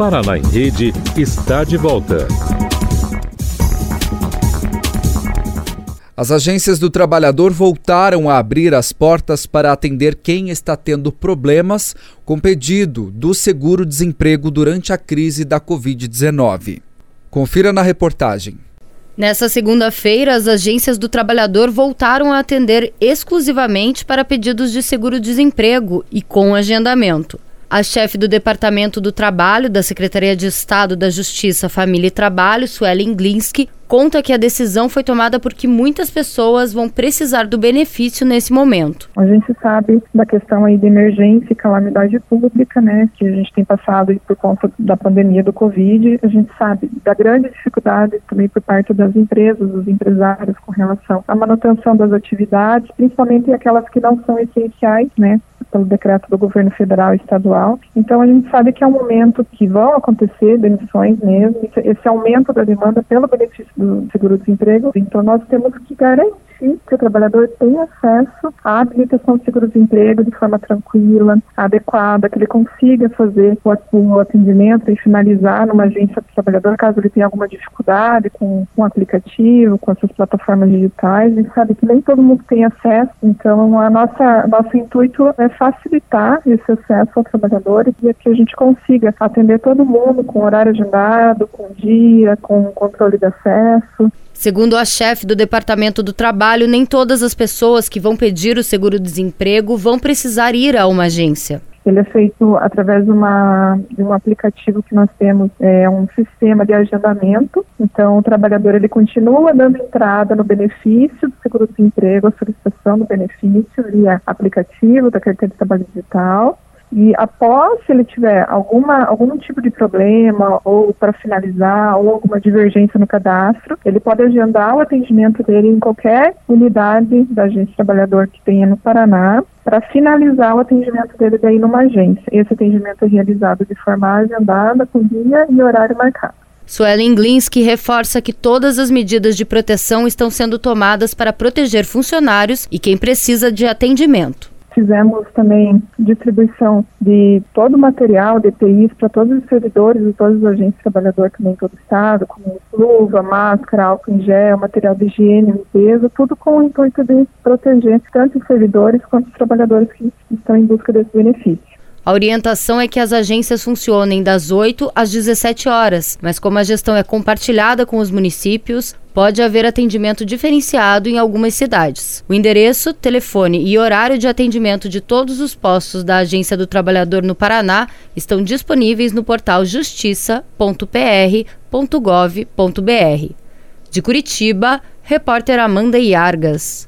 Paraná em Rede está de volta. As agências do trabalhador voltaram a abrir as portas para atender quem está tendo problemas com pedido do seguro-desemprego durante a crise da Covid-19. Confira na reportagem. Nessa segunda-feira, as agências do trabalhador voltaram a atender exclusivamente para pedidos de seguro-desemprego e com agendamento. A chefe do Departamento do Trabalho da Secretaria de Estado da Justiça, Família e Trabalho, Suelen Glinski, conta que a decisão foi tomada porque muitas pessoas vão precisar do benefício nesse momento. A gente sabe da questão aí de emergência e calamidade pública, né, que a gente tem passado por conta da pandemia do Covid. A gente sabe da grande dificuldade também por parte das empresas, dos empresários com relação à manutenção das atividades, principalmente aquelas que não são essenciais, né, pelo decreto do governo federal e estadual. Então a gente sabe que é um momento que vão acontecer demissões mesmo, esse aumento da demanda pelo benefício do seguro-desemprego. Então nós temos que garantir que o trabalhador tenha acesso à habilitação do seguro-desemprego de forma tranquila, adequada, que ele consiga fazer o atendimento e finalizar numa agência do trabalhador caso ele tenha alguma dificuldade com o aplicativo, com essas plataformas digitais. A gente sabe que nem todo mundo tem acesso, então nosso intuito é facilitar esse acesso ao trabalhador e que a gente consiga atender todo mundo com horário agendado, com dia, com controle de acesso. Segundo a chefe do Departamento do Trabalho, nem todas as pessoas que vão pedir o seguro-desemprego vão precisar ir a uma agência. Ele é feito através de um aplicativo que nós temos, um sistema de agendamento. Então, o trabalhador ele continua dando entrada no benefício do seguro-desemprego, a solicitação do benefício via aplicativo da carteira de trabalho digital. E após, se ele tiver algum tipo de problema ou para finalizar ou alguma divergência no cadastro, ele pode agendar o atendimento dele em qualquer unidade da agência trabalhador que tenha no Paraná para finalizar o atendimento dele daí numa agência. Esse atendimento é realizado de forma agendada, com dia e horário marcado. Suelen Glinski reforça que todas as medidas de proteção estão sendo tomadas para proteger funcionários e quem precisa de atendimento. Fizemos também distribuição de todo o material de EPIs para todos os servidores e todos os agentes trabalhadores também em todo o estado, como luva, máscara, álcool em gel, material de higiene, limpeza, tudo com o intuito de proteger tanto os servidores quanto os trabalhadores que estão em busca desse benefício. A orientação é que as agências funcionem das 8 às 17 horas, mas como a gestão é compartilhada com os municípios, pode haver atendimento diferenciado em algumas cidades. O endereço, telefone e horário de atendimento de todos os postos da Agência do Trabalhador no Paraná estão disponíveis no portal justiça.pr.gov.br. De Curitiba, repórter Amanda Iargas.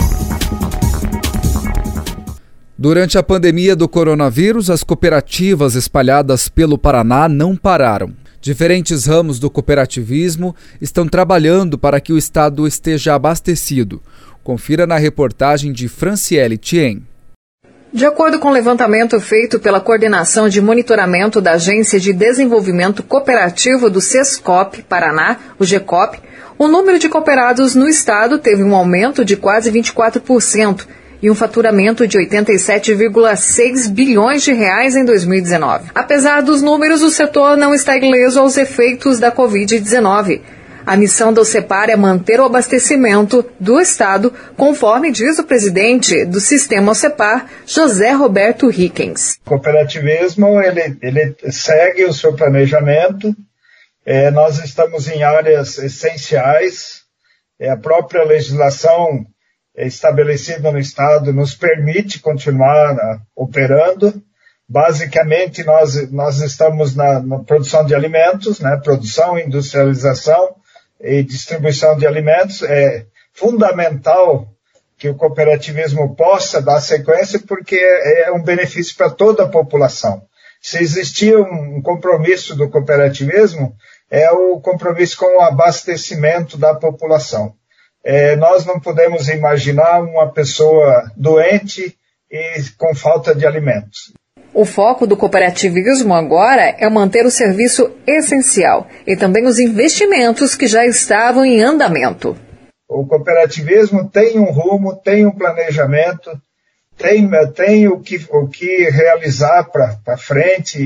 Durante a pandemia do coronavírus, as cooperativas espalhadas pelo Paraná não pararam. Diferentes ramos do cooperativismo estão trabalhando para que o estado esteja abastecido. Confira na reportagem de Franciele Thien. De acordo com o levantamento feito pela Coordenação de Monitoramento da Agência de Desenvolvimento Cooperativo do Sescop Paraná, o GECOP, o número de cooperados no estado teve um aumento de quase 24%. E um faturamento de 87,6 bilhões de reais em 2019. Apesar dos números, o setor não está ileso aos efeitos da Covid-19. A missão da OCEPAR é manter o abastecimento do Estado, conforme diz o presidente do sistema OCEPAR, José Roberto Rickens. O cooperativismo ele segue o seu planejamento. Nós estamos em áreas essenciais. A própria legislação estabelecida no Estado nos permite continuar operando. Basicamente, nós estamos na produção de alimentos, né? Produção, industrialização e distribuição de alimentos. É fundamental que o cooperativismo possa dar sequência porque é um benefício para toda a população. Se existia um compromisso do cooperativismo, é o compromisso com o abastecimento da população. Nós não podemos imaginar uma pessoa doente e com falta de alimentos. O foco do cooperativismo agora é manter o serviço essencial e também os investimentos que já estavam em andamento. O cooperativismo tem um rumo, tem um planejamento, tem o que realizar para frente.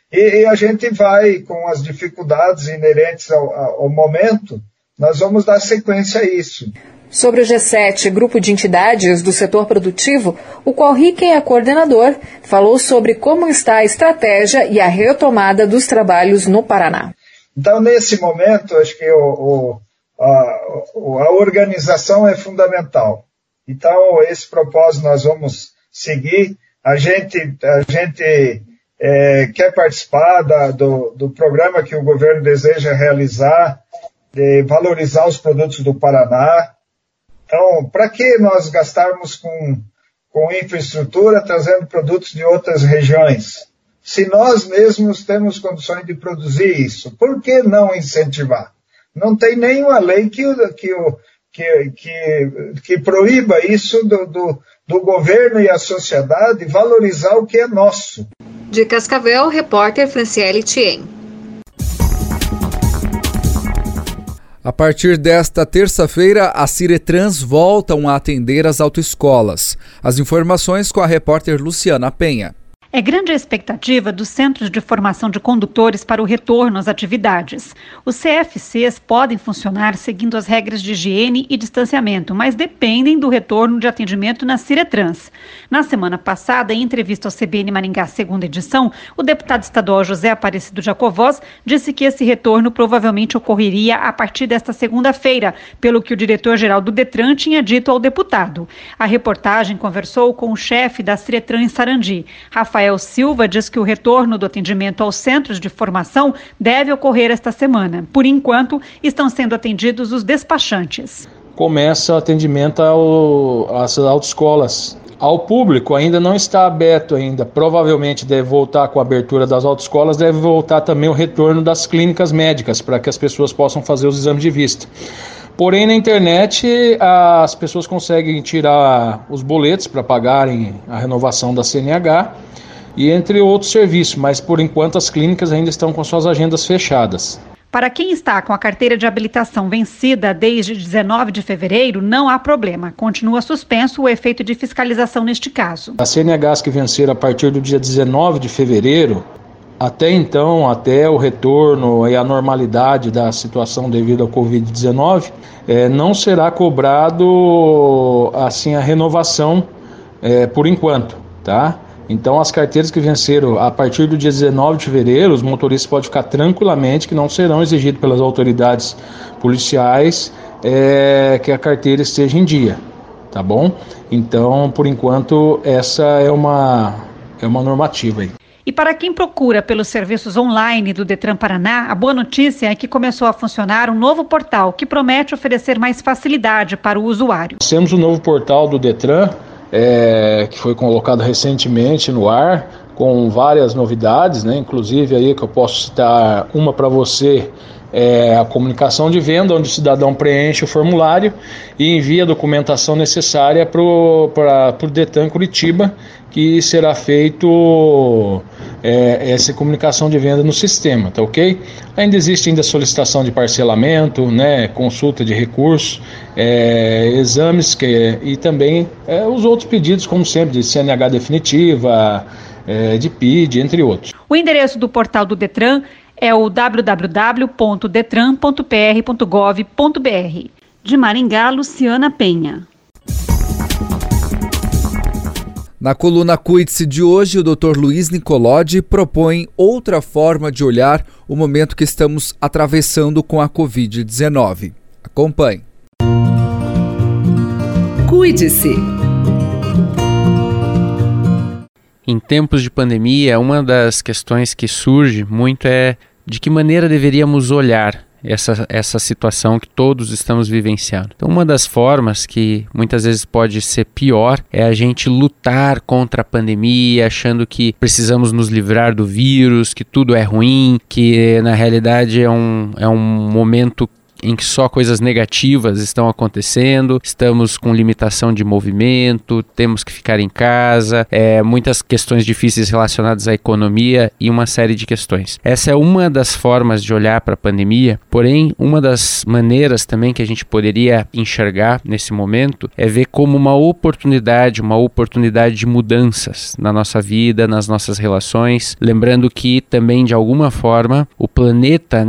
E a gente vai, com as dificuldades inerentes ao momento, nós vamos dar sequência a isso. Sobre o G7, grupo de entidades do setor produtivo, o qual Ricken é coordenador, falou sobre como está a estratégia e a retomada dos trabalhos no Paraná. Então, nesse momento, acho que a organização é fundamental. Então, esse propósito nós vamos seguir. A gente quer participar do programa que o governo deseja realizar, de valorizar os produtos do Paraná. Então, para que nós gastarmos com infraestrutura trazendo produtos de outras regiões? Se nós mesmos temos condições de produzir isso, por que não incentivar? Não tem nenhuma lei que proíba isso do governo e a sociedade valorizar o que é nosso. De Cascavel, repórter Franciele Thien. A partir desta terça-feira, as Ciretrans voltam a atender as autoescolas. As informações com a repórter Luciana Penha. É grande a expectativa dos centros de formação de condutores para o retorno às atividades. Os CFCs podem funcionar seguindo as regras de higiene e distanciamento, mas dependem do retorno de atendimento na Ciretrans. Na semana passada, em entrevista ao CBN Maringá, segunda edição, o deputado estadual José Aparecido Jacovós disse que esse retorno provavelmente ocorreria a partir desta segunda-feira, pelo que o diretor-geral do Detran tinha dito ao deputado. A reportagem conversou com o chefe da Ciretran em Sarandi, Rafael Silva, diz que o retorno do atendimento aos centros de formação deve ocorrer esta semana. Por enquanto, estão sendo atendidos os despachantes. Começa o atendimento às autoescolas. Ao público ainda não está aberto ainda. Provavelmente deve voltar com a abertura das autoescolas, deve voltar também o retorno das clínicas médicas, para que as pessoas possam fazer os exames de vista. Porém, na internet, as pessoas conseguem tirar os boletos para pagarem a renovação da CNH e entre outros serviços, mas por enquanto as clínicas ainda estão com suas agendas fechadas. Para quem está com a carteira de habilitação vencida desde 19 de fevereiro, não há problema. Continua suspenso o efeito de fiscalização neste caso. As CNHs que venceram a partir do dia 19 de fevereiro, até então, até o retorno e a normalidade da situação devido ao Covid-19, não será cobrado assim a renovação por enquanto, tá? Então, as carteiras que venceram a partir do dia 19 de fevereiro, os motoristas podem ficar tranquilamente que não serão exigidos pelas autoridades policiais que a carteira esteja em dia, tá bom? Então, por enquanto, essa é uma normativa aí. E para quem procura pelos serviços online do Detran Paraná, a boa notícia é que começou a funcionar um novo portal que promete oferecer mais facilidade para o usuário. Nós temos um novo portal do Detran, que foi colocado recentemente no ar, com várias novidades, né? Inclusive aí que eu posso citar uma para você, a comunicação de venda, onde o cidadão preenche o formulário e envia a documentação necessária para o Detran Curitiba, que será feito essa comunicação de venda no sistema, tá ok? Ainda existe solicitação de parcelamento, né, consulta de recursos, exames e também os outros pedidos, como sempre, de CNH definitiva, de PID, entre outros. O endereço do portal do Detran é o www.detran.pr.gov.br. De Maringá, Luciana Penha. Na coluna Cuide-se de hoje, o Dr. Luiz Nicolodi propõe outra forma de olhar o momento que estamos atravessando com a Covid-19. Acompanhe. Cuide-se. Em tempos de pandemia, uma das questões que surge muito é de que maneira deveríamos olhar essa situação que todos estamos vivenciando. Então, uma das formas que muitas vezes pode ser pior é a gente lutar contra a pandemia, achando que precisamos nos livrar do vírus, que tudo é ruim, que na realidade é um momento em que só coisas negativas estão acontecendo, estamos com limitação de movimento, temos que ficar em casa, muitas questões difíceis relacionadas à economia e uma série de questões. Essa é uma das formas de olhar para a pandemia, porém, uma das maneiras também que a gente poderia enxergar nesse momento é ver como uma oportunidade de mudanças na nossa vida, nas nossas relações, lembrando que também de alguma forma o planeta,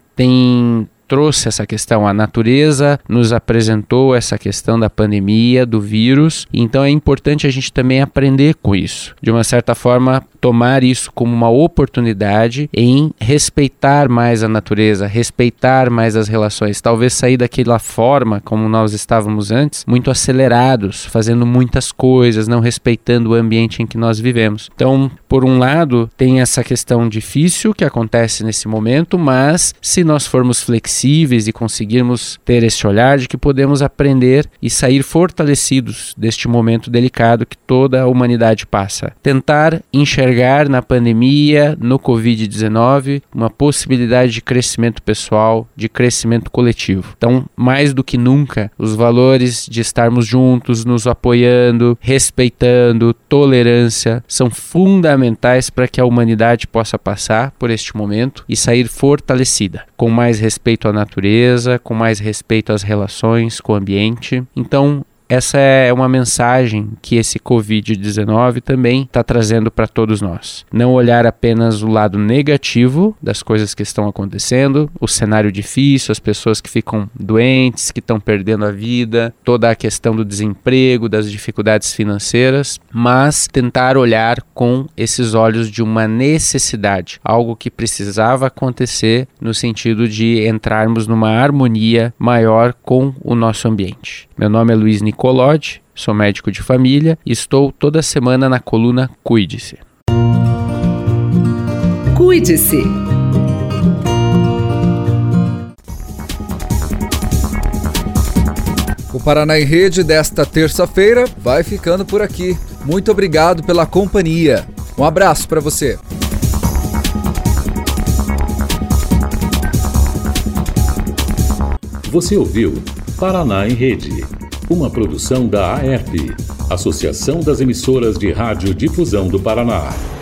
trouxe essa questão, a natureza nos apresentou essa questão da pandemia, do vírus, então é importante a gente também aprender com isso, de uma certa forma tomar isso como uma oportunidade em respeitar mais a natureza, respeitar mais as relações, talvez sair daquela forma como nós estávamos antes, muito acelerados, fazendo muitas coisas, não respeitando o ambiente em que nós vivemos. Então, por um lado, tem essa questão difícil que acontece nesse momento, mas se nós formos flexíveis e conseguirmos ter esse olhar de que podemos aprender e sair fortalecidos deste momento delicado que toda a humanidade passa. Tentar enxergar na pandemia, no Covid-19, uma possibilidade de crescimento pessoal, de crescimento coletivo. Então, mais do que nunca, os valores de estarmos juntos, nos apoiando, respeitando, tolerância, são fundamentais para que a humanidade possa passar por este momento e sair fortalecida, com mais respeito à natureza, com mais respeito às relações com o ambiente. Então, essa é uma mensagem que esse Covid-19 também está trazendo para todos nós. Não olhar apenas o lado negativo das coisas que estão acontecendo, o cenário difícil, as pessoas que ficam doentes, que estão perdendo a vida, toda a questão do desemprego, das dificuldades financeiras, mas tentar olhar com esses olhos de uma necessidade, algo que precisava acontecer no sentido de entrarmos numa harmonia maior com o nosso ambiente. Meu nome é Luiz Nicolodi, sou médico de família e estou toda semana na coluna Cuide-se. Cuide-se. O Paraná em Rede desta terça-feira vai ficando por aqui. Muito obrigado pela companhia. Um abraço para você. Você ouviu Paraná em Rede, uma produção da AERP, Associação das Emissoras de Rádio Difusão do Paraná.